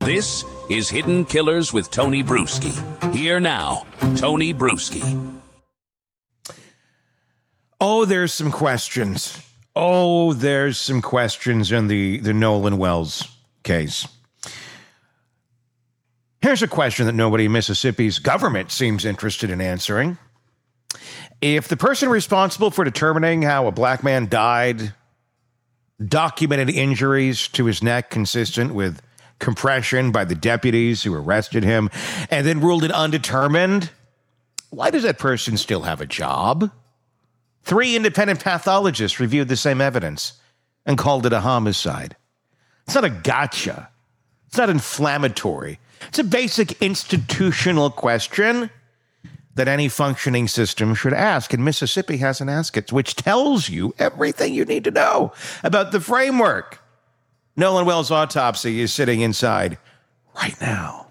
This is Hidden Killers with Tony Bruschi. Here now, Tony Bruschi. Oh, there's some questions. There's some questions in the Nolan Wells case. Here's a question that nobody in Mississippi's government seems interested in answering. If the person responsible for determining how a black man died documented injuries to his neck consistent with compression by the deputies who arrested him and then ruled it undetermined, why does that person still have a job? 3 independent pathologists reviewed the same evidence and called it a homicide. It's not a gotcha. It's not inflammatory. It's a basic institutional question that any functioning system should ask, and Mississippi hasn't asked it, which tells you everything you need to know about the framework. Nolan Wells' autopsy is sitting inside right now.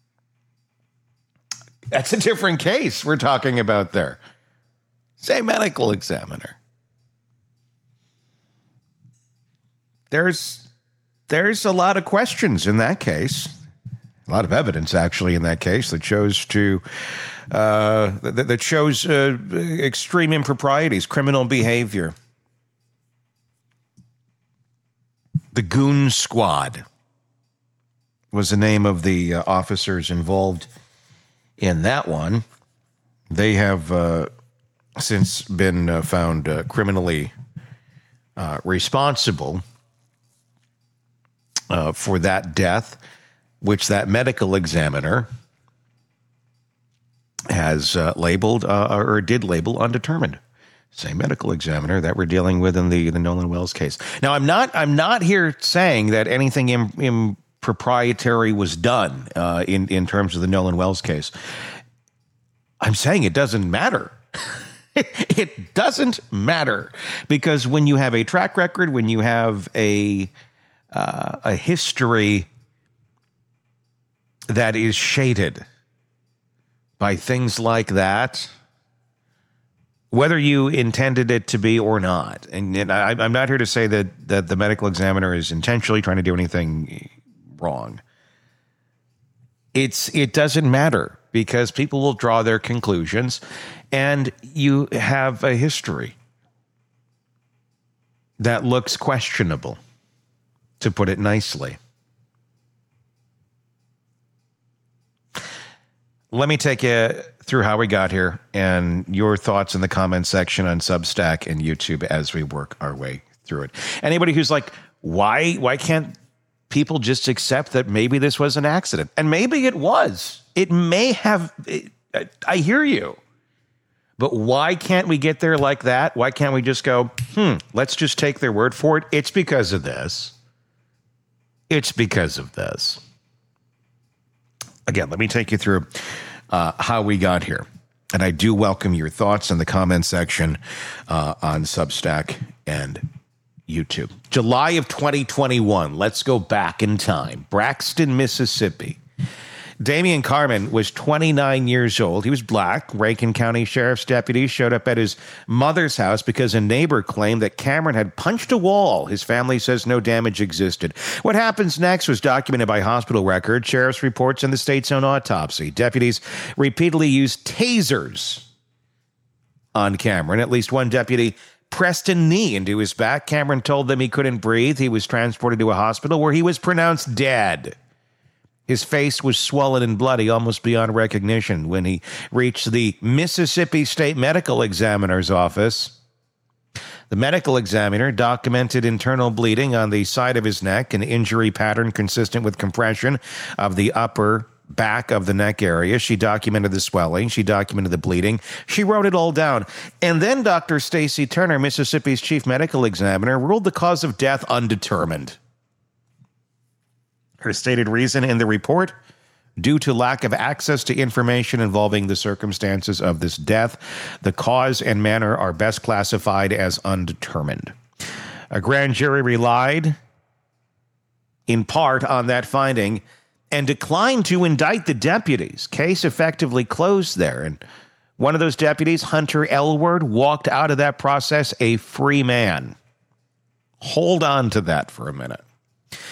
That's a different case we're talking about there. Same medical examiner. There's a lot of questions in that case. A lot of evidence, actually, in that case that shows extreme improprieties, criminal behavior. The Goon Squad was the name of the officers involved in that one. They have since been found criminally responsible for that death, which that medical examiner has labeled or did label undetermined. Same medical examiner that we're dealing with in the Nolan Wells case. Now, I'm not here saying that anything improprietary was done in terms of the Nolan Wells case. I'm saying it doesn't matter. It doesn't matter, because when you have a track record, when you have a history that is shaded by things like that, whether you intended it to be or not, and I'm not here to say that the medical examiner is intentionally trying to do anything wrong. It doesn't matter, because people will draw their conclusions, and you have a history that looks questionable, to put it nicely. Let me take you through how we got here and your thoughts in the comment section on Substack and YouTube as we work our way through it. Anybody who's like, why can't people just accept that maybe this was an accident? And maybe it was. It may have. I hear you. But why can't we get there like that? Why can't we just go, let's just take their word for it? It's because of this. It's because of this. Again, let me take you through how we got here. And I do welcome your thoughts in the comment section on Substack and YouTube. July of 2021. Let's go back in time. Braxton, Mississippi. Damian Carmen was 29 years old. He was black. Rankin County Sheriff's deputies showed up at his mother's house because a neighbor claimed that Cameron had punched a wall. His family says no damage existed. What happens next was documented by hospital records, sheriff's reports, and the state's own autopsy. Deputies repeatedly used tasers on Cameron. At least one deputy pressed a knee into his back. Cameron told them he couldn't breathe. He was transported to a hospital where he was pronounced dead. His face was swollen and bloody, almost beyond recognition, when he reached the Mississippi State Medical Examiner's office. The medical examiner documented internal bleeding on the side of his neck, an injury pattern consistent with compression of the upper back of the neck area. She documented the swelling. She documented the bleeding. She wrote it all down. And then Dr. Stacy Turner, Mississippi's chief medical examiner, ruled the cause of death undetermined. Her stated reason in the report: due to lack of access to information involving the circumstances of this death, the cause and manner are best classified as undetermined. A grand jury relied in part on that finding and declined to indict the deputies. Case effectively closed there. And one of those deputies, Hunter Elward, walked out of that process a free man. Hold on to that for a minute.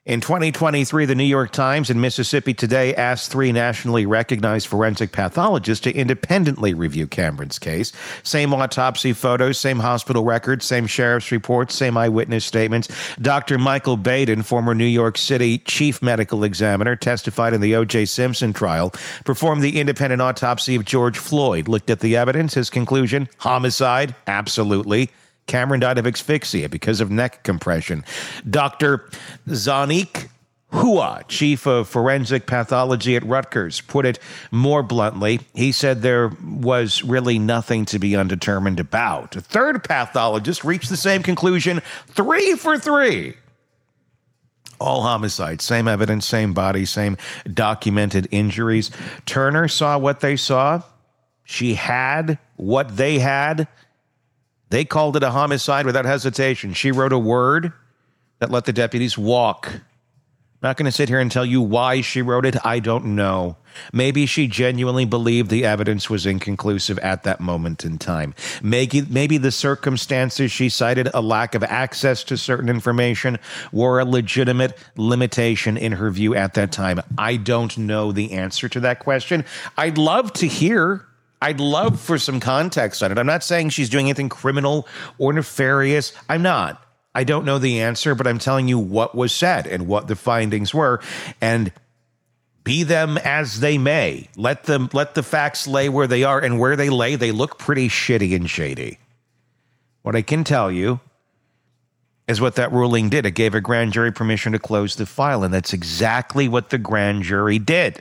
In 2023, the New York Times and Mississippi Today asked 3 nationally recognized forensic pathologists to independently review Cameron's case. Same autopsy photos, same hospital records, same sheriff's reports, same eyewitness statements. Dr. Michael Baden, former New York City chief medical examiner, testified in the O.J. Simpson trial, performed the independent autopsy of George Floyd, looked at the evidence. His conclusion, homicide, absolutely. Cameron died of asphyxia because of neck compression. Dr. Zanik Hua, chief of forensic pathology at Rutgers, put it more bluntly. He said there was really nothing to be undetermined about. A third pathologist reached the same conclusion, 3 for 3. All homicides, same evidence, same body, same documented injuries. Turner saw what they saw. She had what they had. They called it a homicide without hesitation. She wrote a word that let the deputies walk. I'm not going to sit here and tell you why she wrote it. I don't know. Maybe she genuinely believed the evidence was inconclusive at that moment in time. Maybe the circumstances she cited, a lack of access to certain information, were a legitimate limitation in her view at that time. I don't know the answer to that question. I'd love to hear. I'd love for some context on it. I'm not saying she's doing anything criminal or nefarious. I'm not. I don't know the answer, but I'm telling you what was said and what the findings were. And be them as they may. Let the facts lay where they are, and where they lay, they look pretty shitty and shady. What I can tell you is what that ruling did. It gave a grand jury permission to close the file, and that's exactly what the grand jury did.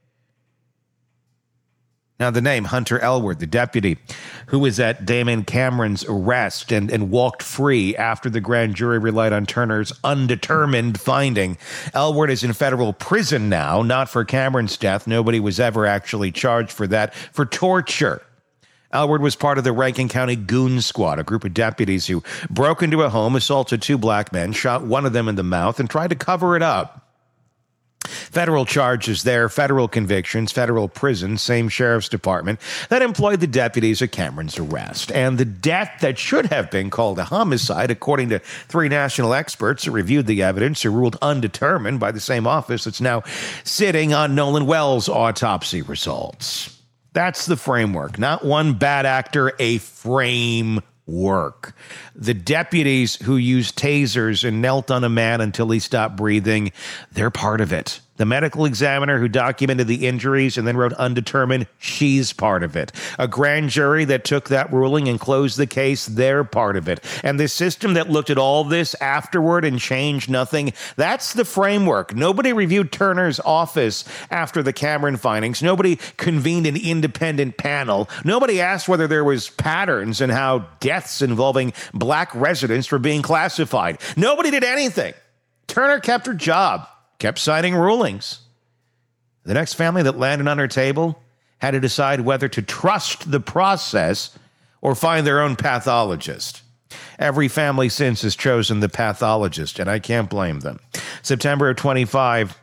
Now, the name, Hunter Elward, the deputy who was at Damon Cameron's arrest and walked free after the grand jury relied on Turner's undetermined finding. Elward is in federal prison now, not for Cameron's death. Nobody was ever actually charged for that, for torture. Elward was part of the Rankin County Goon Squad, a group of deputies who broke into a home, assaulted 2 black men, shot one of them in the mouth, and tried to cover it up. Federal charges there, federal convictions, federal prison, same sheriff's department that employed the deputies at Cameron's arrest. And the death that should have been called a homicide, according to 3 national experts who reviewed the evidence, who ruled undetermined by the same office that's now sitting on Nolan Wells' autopsy results. That's the framework. Not one bad actor, a framework. The deputies who used tasers and knelt on a man until he stopped breathing, they're part of it. The medical examiner who documented the injuries and then wrote undetermined, she's part of it. A grand jury that took that ruling and closed the case, they're part of it. And the system that looked at all this afterward and changed nothing, that's the framework. Nobody reviewed Turner's office after the Cameron findings. Nobody convened an independent panel. Nobody asked whether there was patterns in how deaths involving black residents were being classified. Nobody did anything. Turner kept her job. Kept signing rulings. The next family that landed on her table had to decide whether to trust the process or find their own pathologist. Every family since has chosen the pathologist, and I can't blame them. September of 25,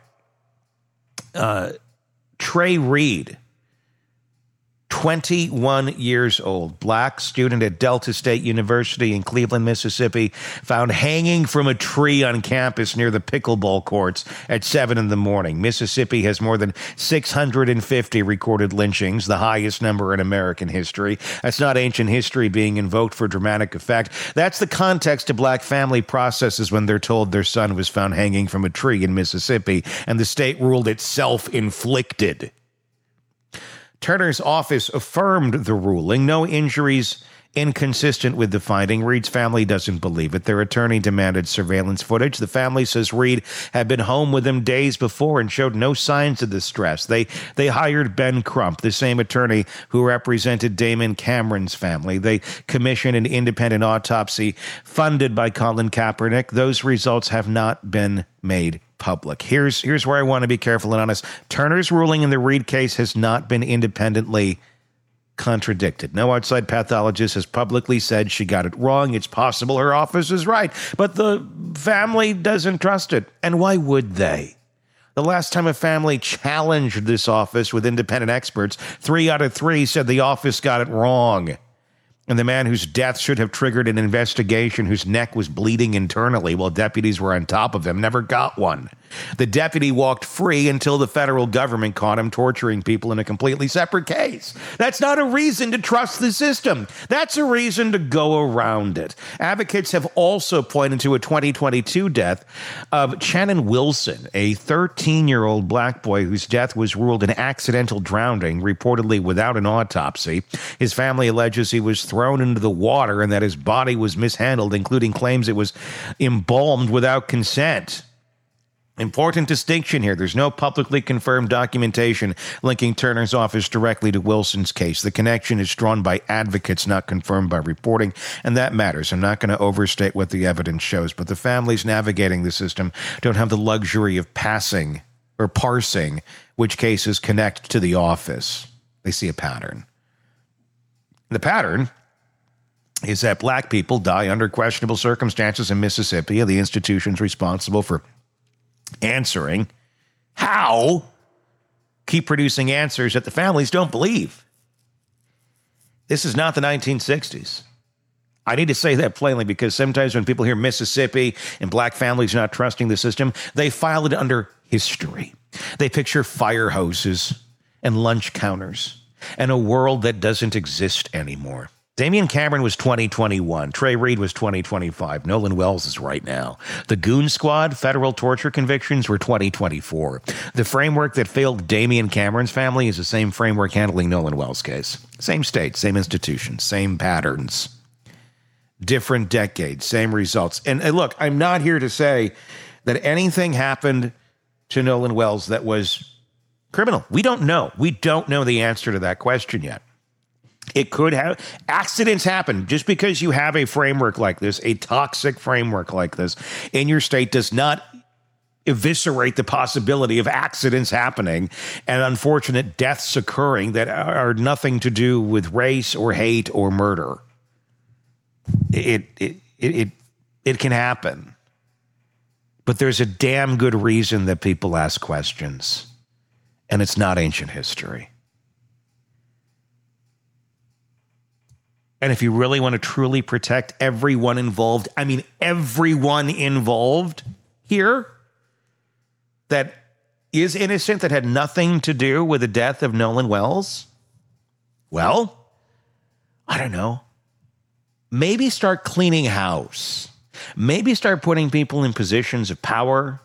Trey Reed, 21 years old, black student at Delta State University in Cleveland, Mississippi, found hanging from a tree on campus near the pickleball courts at 7 in the morning. Mississippi has more than 650 recorded lynchings, the highest number in American history. That's not ancient history being invoked for dramatic effect. That's the context of black family processes when they're told their son was found hanging from a tree in Mississippi, and the state ruled it self-inflicted. Turner's office affirmed the ruling. No injuries inconsistent with the finding. Reed's family doesn't believe it. Their attorney demanded surveillance footage. The family says Reed had been home with him days before and showed no signs of distress. They hired Ben Crump, the same attorney who represented Damon Cameron's family. They commissioned an independent autopsy funded by Colin Kaepernick. Those results have not been made public. Here's where I want to be careful and honest. Turner's ruling in the Reed case has not been independently contradicted. No outside pathologist has publicly said she got it wrong. It's possible her office is right, but the family doesn't trust it. And why would they? The last time a family challenged this office with independent experts, 3 out of 3 said the office got it wrong. And the man whose death should have triggered an investigation, whose neck was bleeding internally while deputies were on top of him, never got one. The deputy walked free until the federal government caught him torturing people in a completely separate case. That's not a reason to trust the system. That's a reason to go around it. Advocates have also pointed to a 2022 death of Channon Wilson, a 13-year-old black boy whose death was ruled an accidental drowning, reportedly without an autopsy. His family alleges he was thrown into the water and that his body was mishandled, including claims it was embalmed without consent. Important distinction here. There's no publicly confirmed documentation linking Turner's office directly to Wilson's case. The connection is drawn by advocates, not confirmed by reporting, and that matters. I'm not going to overstate what the evidence shows, but the families navigating the system don't have the luxury of passing or parsing which cases connect to the office. They see a pattern. The pattern is that black people die under questionable circumstances in Mississippi, and the institutions responsible for answering how keep producing answers that the families don't believe. This is not the 1960s. I need to say that plainly because sometimes when people hear Mississippi and black families not trusting the system, they file it under history. They picture fire hoses and lunch counters and a world that doesn't exist anymore. Damian Cameron was 2021. Trey Reed was 2025. Nolan Wells is right now. The Goon Squad federal torture convictions were 2024. The framework that failed Damian Cameron's family is the same framework handling Nolan Wells' case. Same state, same institutions, same patterns. Different decades, same results. And look, I'm not here to say that anything happened to Nolan Wells that was criminal. We don't know. We don't know the answer to that question yet. It could have. Accidents happen. Just because you have a framework like this, a toxic framework like this in your state does not eviscerate the possibility of accidents happening and unfortunate deaths occurring that are nothing to do with race or hate or murder. It can happen. But there's a damn good reason that people ask questions, and it's not ancient history. And if you really want to truly protect everyone involved, I mean everyone involved here that is innocent, that had nothing to do with the death of Nolan Wells, well, I don't know. Maybe start cleaning house. Maybe start putting people in positions of power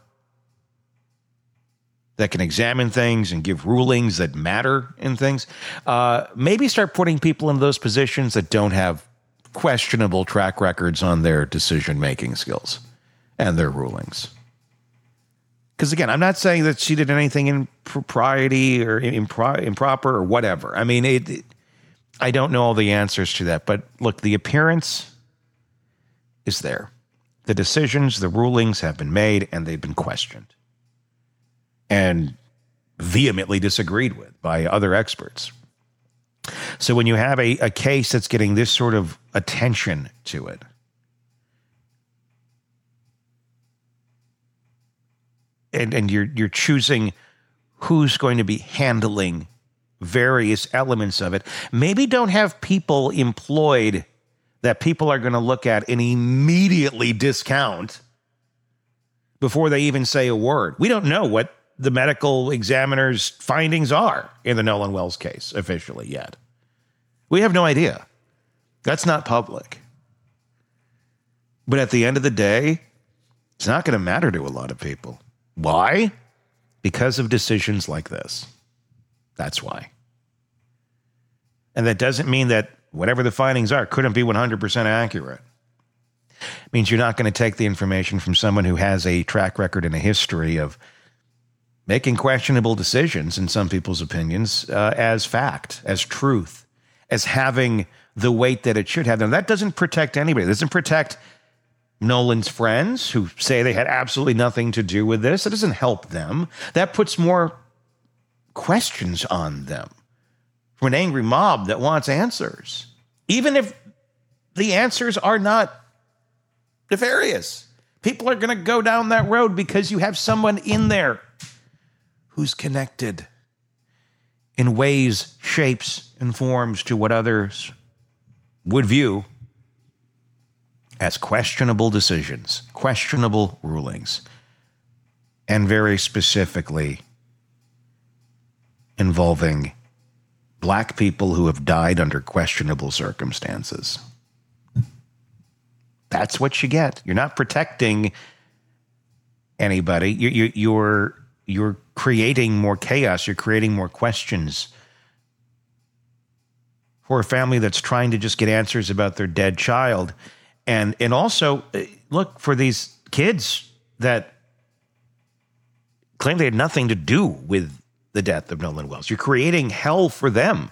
that can examine things and give rulings that matter in things. Maybe start putting people in those positions that don't have questionable track records on their decision-making skills and their rulings. Because, again, I'm not saying that she did anything impropriety or improper or whatever. I mean, I don't know all the answers to that. But, look, the appearance is there. The decisions, the rulings have been made, and they've been questioned and vehemently disagreed with by other experts. So when you have a case that's getting this sort of attention to it, and you're choosing who's going to be handling various elements of it, maybe don't have people employed that people are going to look at and immediately discount before they even say a word. We don't know what the medical examiner's findings are in the Nolan Wells case officially yet. We have no idea. That's not public. But at the end of the day, it's not going to matter to a lot of people. Why? Because of decisions like this. That's why. And that doesn't mean that whatever the findings are couldn't be 100% accurate. It means you're not going to take the information from someone who has a track record and a history of making questionable decisions, in some people's opinions, as fact, as truth, as having the weight that it should have. Now, that doesn't protect anybody. It doesn't protect Nolan's friends who say they had absolutely nothing to do with this. It doesn't help them. That puts more questions on them from an angry mob that wants answers, even if the answers are not nefarious. People are going to go down that road because you have someone in there who's connected in ways, shapes, and forms to what others would view as questionable decisions, questionable rulings, and very specifically involving black people who have died under questionable circumstances. That's what you get. You're not protecting anybody. You're creating more chaos. You're creating more questions for a family that's trying to just get answers about their dead child. And also, look, for these kids that claim they had nothing to do with the death of Nolan Wells. You're creating hell for them.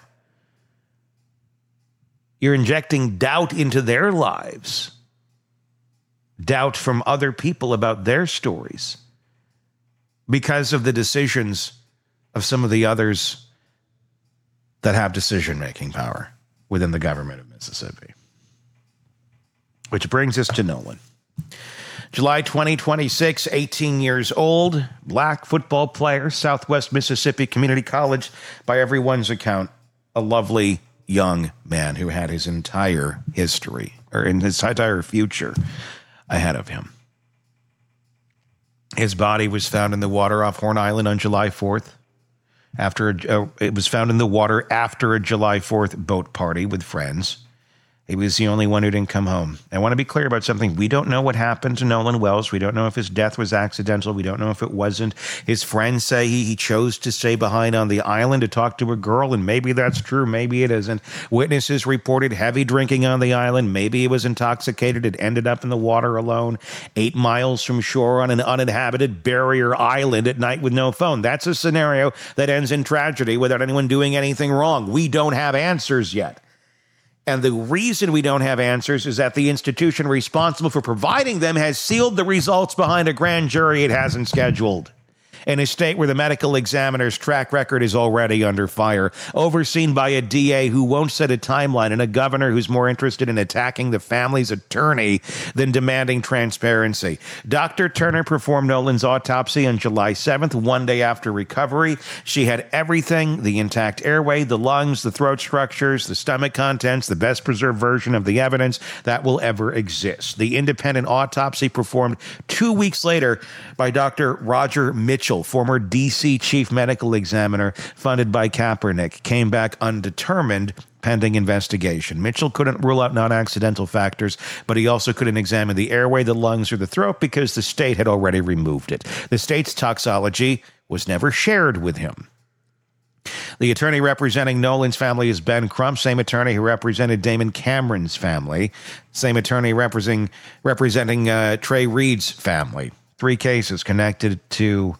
You're injecting doubt into their lives. Doubt from other people about their stories because of the decisions of some of the others that have decision-making power within the government of Mississippi. Which brings us to Nolan. July 2026, 18 years old, black football player, Southwest Mississippi Community College, by everyone's account, a lovely young man who had his entire history, or in his entire future, ahead of him. His body was found in the water off Horn Island on July 4th. It was found in the water after a July 4th boat party with friends. He was the only one who didn't come home. I want to be clear about something. We don't know what happened to Nolan Wells. We don't know if his death was accidental. We don't know if it wasn't. His friends say he chose to stay behind on the island to talk to a girl, and maybe that's true. Maybe it isn't. Witnesses reported heavy drinking on the island. Maybe he was intoxicated. It ended up in the water alone, 8 miles from shore on an uninhabited barrier island at night with no phone. That's a scenario that ends in tragedy without anyone doing anything wrong. We don't have answers yet. And the reason we don't have answers is that the institution responsible for providing them has sealed the results behind a grand jury it hasn't scheduled. In a state where the medical examiner's track record is already under fire, overseen by a DA who won't set a timeline and a governor who's more interested in attacking the family's attorney than demanding transparency. Dr. Turner performed Nolan's autopsy on July 7th, one day after recovery. She had everything: the intact airway, the lungs, the throat structures, the stomach contents, the best preserved version of the evidence that will ever exist. The independent autopsy performed 2 weeks later by Dr. Roger Mitchell, former D.C. chief medical examiner funded by Kaepernick, came back undetermined pending investigation. Mitchell couldn't rule out non-accidental factors, but he also couldn't examine the airway, the lungs, or the throat because the state had already removed it. The state's toxology was never shared with him. The attorney representing Nolan's family is Ben Crump, same attorney who represented Damon Cameron's family, same attorney representing Trey Reed's family. 3 cases connected to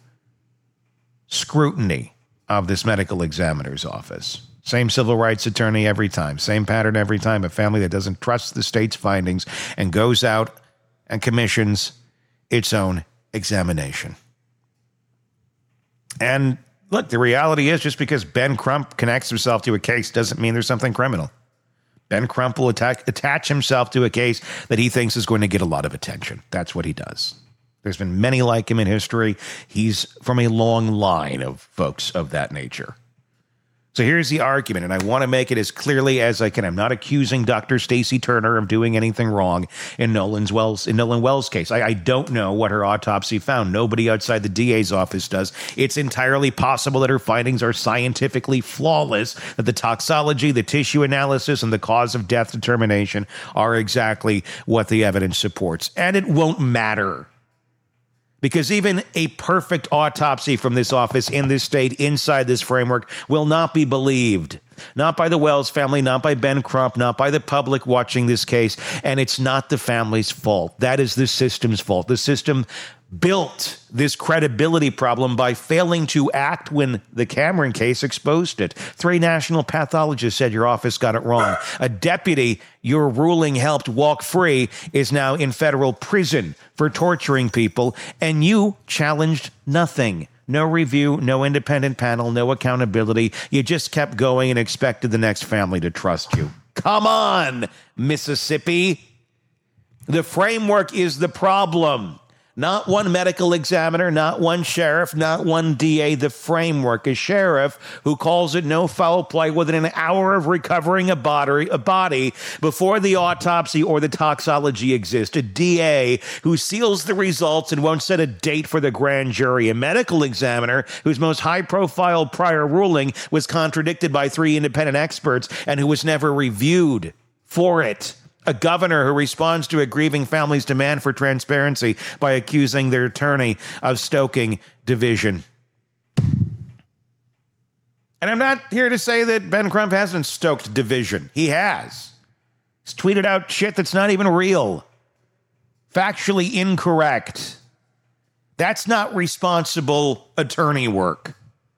scrutiny of this medical examiner's office. Same civil rights attorney every time. Same pattern every time. A family that doesn't trust the state's findings and goes out and commissions its own examination. And look, the reality is just because Ben Crump connects himself to a case doesn't mean there's something criminal. Ben Crump will attach himself to a case that he thinks is going to get a lot of attention. That's what he does. There's been many like him in history. He's from a long line of folks of that nature. So here's the argument, and I want to make it as clearly as I can. I'm not accusing Dr. Stacey Turner of doing anything wrong in Nolan Wells' case. I don't know what her autopsy found. Nobody outside the DA's office does. It's entirely possible that her findings are scientifically flawless, that the toxology, the tissue analysis, and the cause of death determination are exactly what the evidence supports. And it won't matter. Because even a perfect autopsy from this office in this state, inside this framework, will not be believed. Not by the Wells family, not by Ben Crump, not by the public watching this case. And it's not the family's fault. That is the system's fault. The system built this credibility problem by failing to act when the Cameron case exposed it. 3 national pathologists said your office got it wrong. A deputy your ruling helped walk free is now in federal prison for torturing people, and you challenged nothing. No review, no independent panel, no accountability. You just kept going and expected the next family to trust you. Come on, Mississippi. The framework is the problem, Not one medical examiner, not one sheriff, not one DA. The framework. A sheriff who calls it no foul play within an hour of recovering a body before the autopsy or the toxology exists. A DA who seals the results and won't set a date for the grand jury. A medical examiner whose most high-profile prior ruling was contradicted by 3 independent experts and who was never reviewed for it. A governor who responds to a grieving family's demand for transparency by accusing their attorney of stoking division. And I'm not here to say that Ben Crump hasn't stoked division. He has. He's tweeted out shit that's not even real. Factually incorrect. That's not responsible attorney work.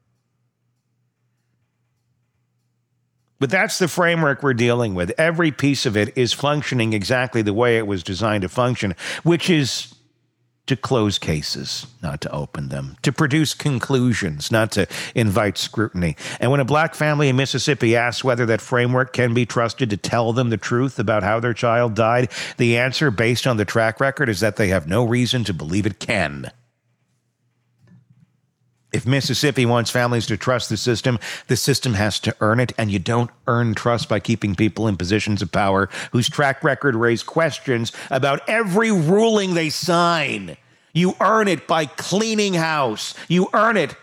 But that's the framework we're dealing with. Every piece of it is functioning exactly the way it was designed to function, which is to close cases, not to open them, to produce conclusions, not to invite scrutiny. And when a black family in Mississippi asks whether that framework can be trusted to tell them the truth about how their child died, the answer, based on the track record, is that they have no reason to believe it can. If Mississippi wants families to trust the system has to earn it, and you don't earn trust by keeping people in positions of power whose track record raise questions about every ruling they sign. You earn it by cleaning house. You earn it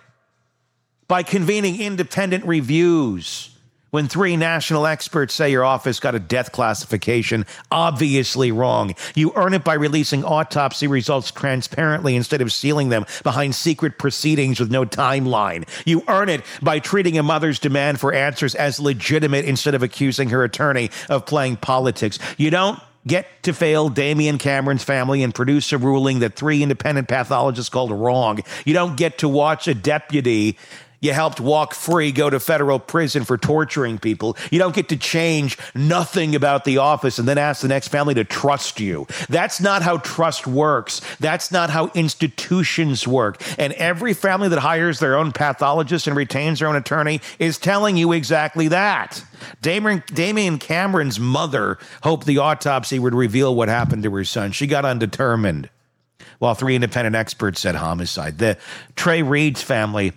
by convening independent reviews. When 3 national experts say your office got a death classification obviously wrong, you earn it by releasing autopsy results transparently instead of sealing them behind secret proceedings with no timeline. You earn it by treating a mother's demand for answers as legitimate instead of accusing her attorney of playing politics. You don't get to fail Damian Cameron's family and produce a ruling that 3 independent pathologists called wrong. You don't get to watch a deputy you helped walk free go to federal prison for torturing people. You don't get to change nothing about the office and then ask the next family to trust you. That's not how trust works. That's not how institutions work. And every family that hires their own pathologist and retains their own attorney is telling you exactly that. Damian Cameron's mother hoped the autopsy would reveal what happened to her son. She got undetermined, while 3 independent experts said homicide. The Trey Reed's family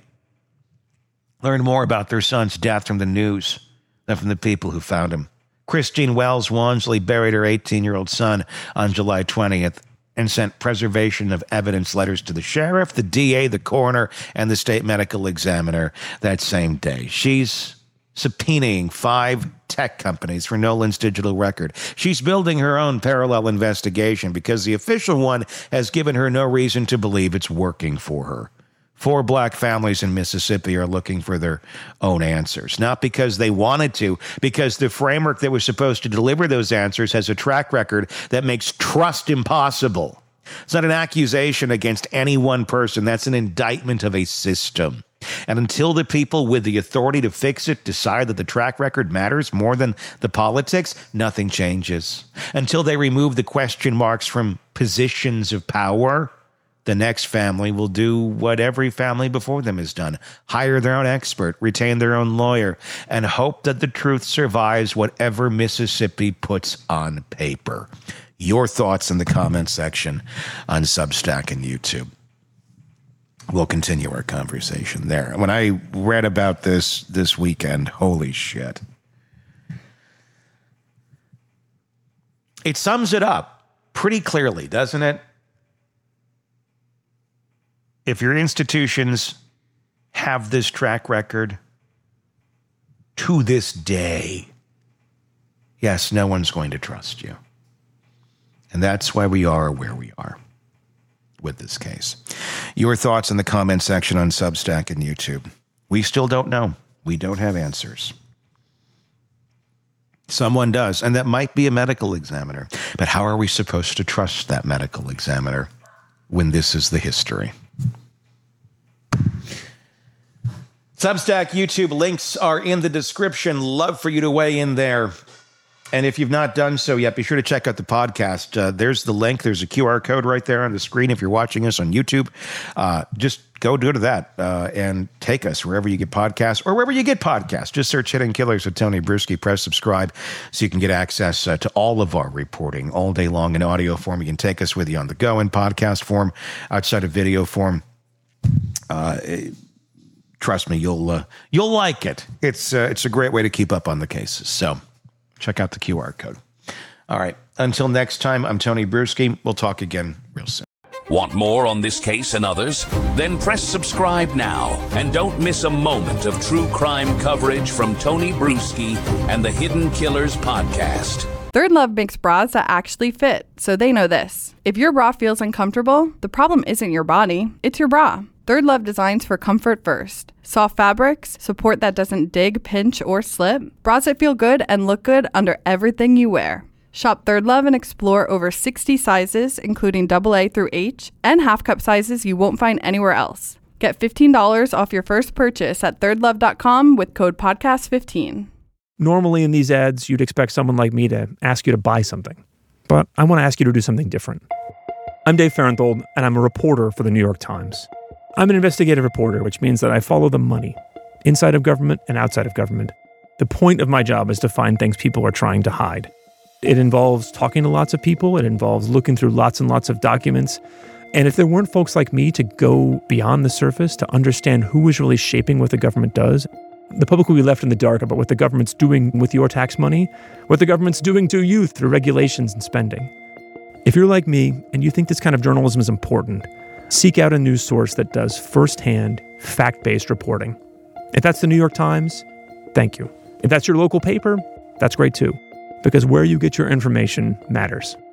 learned more about their son's death from the news than from the people who found him. Christine Wells Wansley buried her 18-year-old son on July 20th and sent preservation of evidence letters to the sheriff, the DA, the coroner, and the state medical examiner that same day. She's subpoenaing 5 tech companies for Nolan's digital record. She's building her own parallel investigation because the official one has given her no reason to believe it's working for her. 4 black families in Mississippi are looking for their own answers, not because they wanted to, because the framework that was supposed to deliver those answers has a track record that makes trust impossible. It's not an accusation against any one person. That's an indictment of a system. And until the people with the authority to fix it decide that the track record matters more than the politics, nothing changes. Until they remove the question marks from positions of power, the next family will do what every family before them has done: hire their own expert, retain their own lawyer, and hope that the truth survives whatever Mississippi puts on paper. Your thoughts in the comment section on Substack and YouTube. We'll continue our conversation there. When I read about this weekend, holy shit. It sums it up pretty clearly, doesn't it? If your institutions have this track record to this day, yes, no one's going to trust you. And that's why we are where we are with this case. Your thoughts in the comment section on Substack and YouTube. We still don't know. We don't have answers. Someone does, and that might be a medical examiner. But how are we supposed to trust that medical examiner when this is the history? Substack, YouTube links are in the description. Love for you to weigh in there. And if you've not done so yet, be sure to check out the podcast. There's the link. There's a QR code right there on the screen if you're watching us on YouTube. Just go to that and take us wherever you get podcasts or wherever you get podcasts. Just search Hidden Killers with Tony Bruschi. Press subscribe so you can get access to all of our reporting all day long in audio form. You can take us with you on the go in podcast form, outside of video form. Trust me, you'll like it. It's a great way to keep up on the cases. So check out the QR code. All right. Until next time, I'm Tony Bruschi. We'll talk again real soon. Want more on this case and others? Then press subscribe now and don't miss a moment of true crime coverage from Tony Bruschi and the Hidden Killers podcast. Third Love makes bras that actually fit, so they know this. If your bra feels uncomfortable, the problem isn't your body, it's your bra. Third Love designs for comfort first. Soft fabrics, support that doesn't dig, pinch, or slip. Bras that feel good and look good under everything you wear. Shop Third Love and explore over 60 sizes, including AA through H, and half-cup sizes you won't find anywhere else. Get $15 off your first purchase at thirdlove.com with code podcast15. Normally in these ads, you'd expect someone like me to ask you to buy something. But I want to ask you to do something different. I'm Dave Farenthold, and I'm a reporter for the New York Times. I'm an investigative reporter, which means that I follow the money, inside of government and outside of government. The point of my job is to find things people are trying to hide. It involves talking to lots of people. It involves looking through lots and lots of documents. And if there weren't folks like me to go beyond the surface to understand who is really shaping what the government does, the public will be left in the dark about what the government's doing with your tax money, what the government's doing to you through regulations and spending. If you're like me and you think this kind of journalism is important, seek out a news source that does firsthand, fact-based reporting. If that's the New York Times, thank you. If that's your local paper, that's great too, because where you get your information matters.